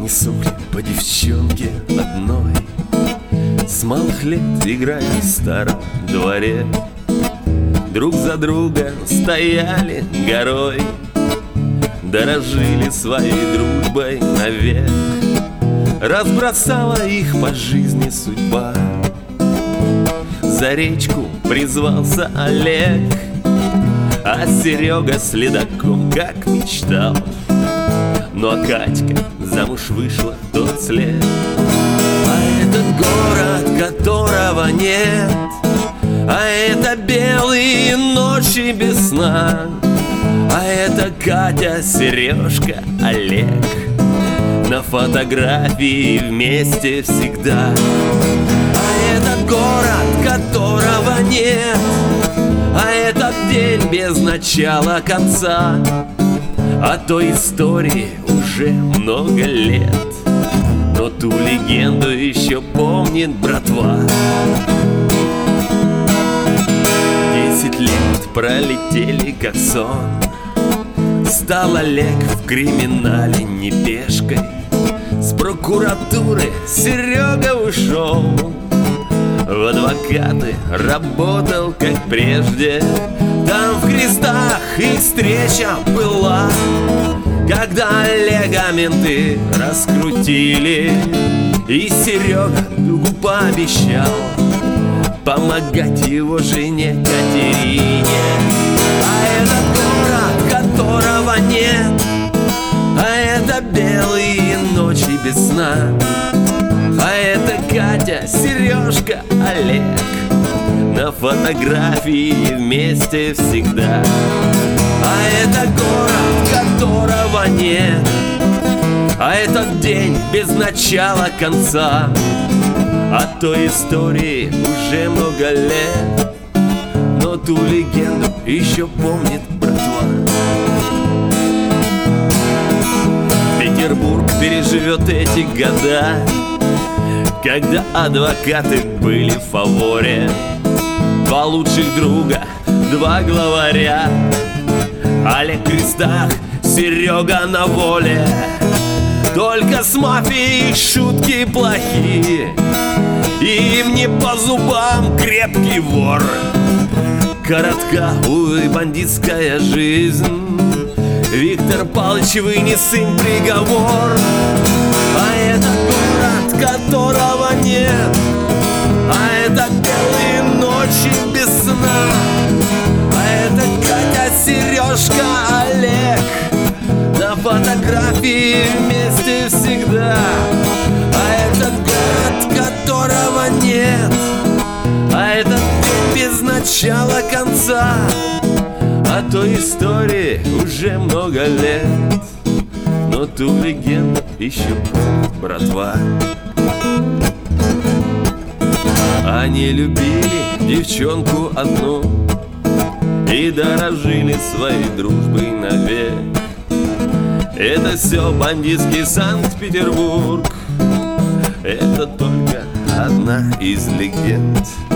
Они сохли по девчонке одной, с малых лет играя в старом дворе. Друг за друга стояли горой, дорожили своей дружбой навек. Разбросала их по жизни судьба. За речку призвался Олег, а Серега следаком как мечтал. Ну а Катька замуж вышла в тот след. А этот город, которого нет, а это белые ночи без сна, а это Катя, Сережка, Олег, на фотографии вместе всегда. А этот город, которого нет, а этот день без начала конца, а той истории уже много лет, но ту легенду еще помнит братва. 10 лет пролетели как сон. Стал Олег в криминале не пешкой. С прокуратуры Серега ушел, в адвокаты работал как прежде. Там в крестах их встреча была, когда Олега менты раскрутили, и Серега другу пообещал помогать его жене Катерине. А этот город, которого нет, а это белые ночи без сна, а это Катя, Сережка, Олег, на фотографии вместе всегда. А это город, которого нет, а этот день без начала конца, а той истории уже много лет, но ту легенду еще помнит братва. Петербург переживет эти года, когда адвокаты были в фаворе. Два лучших друга, два главаря, Олег в крестах, Серега на воле. Только с мафией шутки плохие, им не по зубам крепкий вор. Коротка, увы, бандитская жизнь, Виктор Павлович, вынес им приговор. А это город, которого нет, а это белые ночи без сна, а это Катя, Сережка, Олег, на фотографии вместе всегда. А этот город, которого нет, а этот день без начала конца, а той истории уже много лет, но ту легенду еще помнит братва. Они любили девчонку одну и дорожили своей дружбой навек. Это все бандитский Санкт-Петербург, это только одна из легенд.